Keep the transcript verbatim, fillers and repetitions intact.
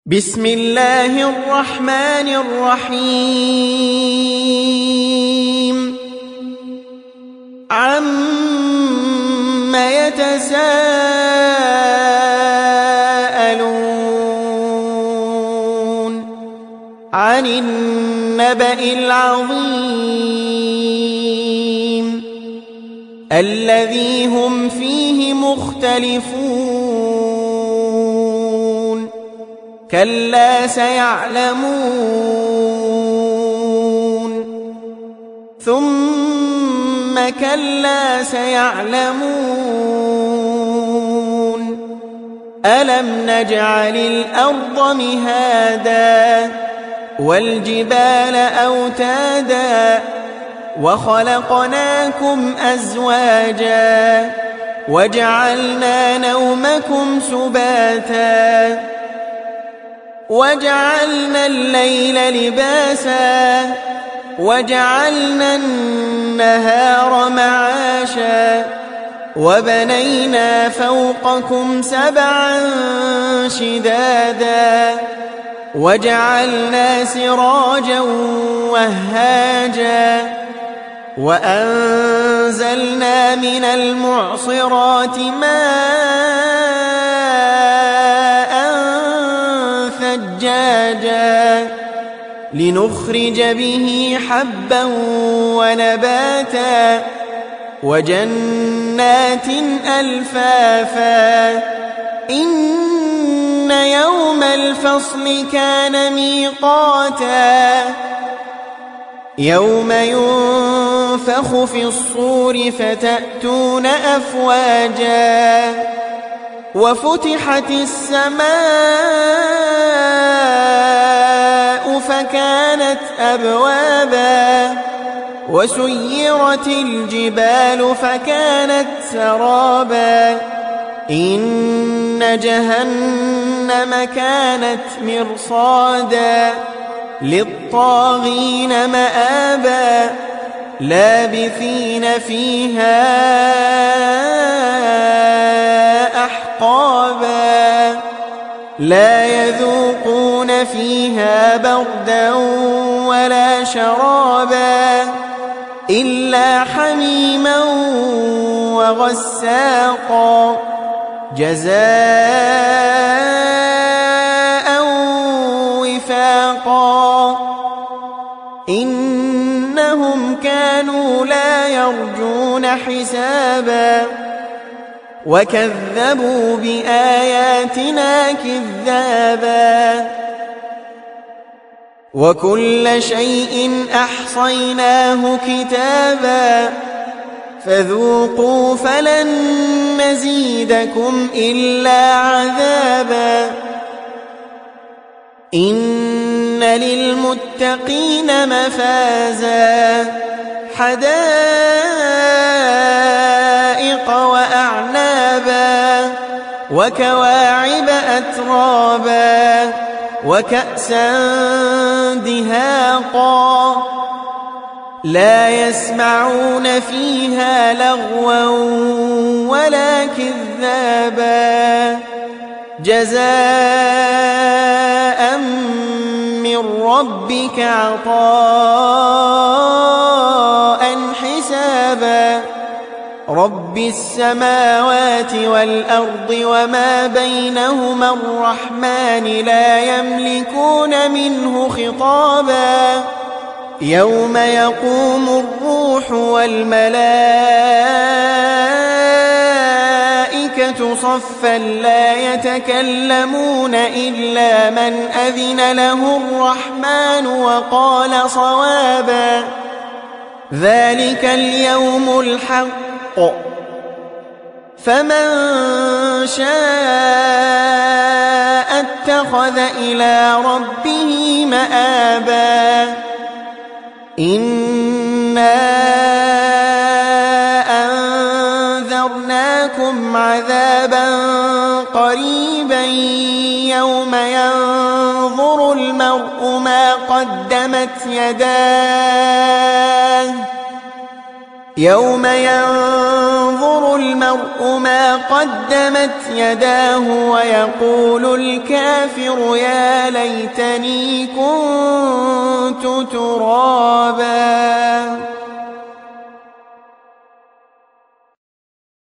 بسم الله الرحمن الرحيم عَمَّ يتساءلون عن النبأ العظيم الذي هم فيه مختلفون كلا سيعلمون ثم كلا سيعلمون ألم نجعل الأرض مهادا والجبال أوتادا وخلقناكم أزواجا وجعلنا نومكم سباتا وجعلنا الليل لباسا وجعلنا النهار معاشا وبنينا فوقكم سبعا شدادا وجعلنا سراجا وهاجا وأنزلنا من المعصرات ماء ثجاجا لنخرج به حبا ونباتا وجنات ألفافا إن يوم الفصل كان ميقاتا يوم ينفخ في الصور فتأتون أفواجا وفتحت السماء فكانت أبوابا وسيرت الجبال فكانت سرابا إن جهنم كانت مرصادا للطاغين مآبا لابثين فيها أحقابا لا يذوقون فيها بردا ولا شرابا إلا حميما وغساقا جزاء وفاقا إنهم كانوا لا يرجون حسابا وكذبوا بآياتنا كذابا وكل شيء أحصيناه كتابا فذوقوا فلن نزيدكم إلا عذابا إن للمتقين مفازا حدائق وأعنابا وكواعب أترابا وكأسا دهاقا لا يسمعون فيها لغوا ولا كذابا جزاء من ربك عطاء حسابا رب السماوات والأرض وما بينهما الرحمن لا يملكون منه خطابا يوم يقوم الروح والملائكة صفا لا يتكلمون إلا من أذن له الرحمن وقال صوابا ذلك اليوم الحق فمن شاء اتخذ إلى ربه مآبا إنا أنذرناكم عذابا قريبا يوم ينظر المرء ما قدمت يداه يوم ينظر المرء ما قدمت يداه ويقول الكافر يا ليتني كنت ترابا.